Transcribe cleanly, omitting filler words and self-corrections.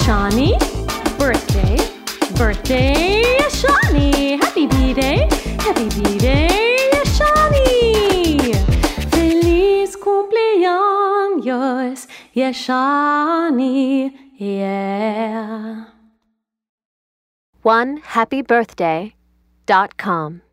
Yashani. Birthday, birthday, Yashani. Happy B-Day, Yashani. Feliz cumpleaños, Yashani, yeah. OneHappyBirthday.com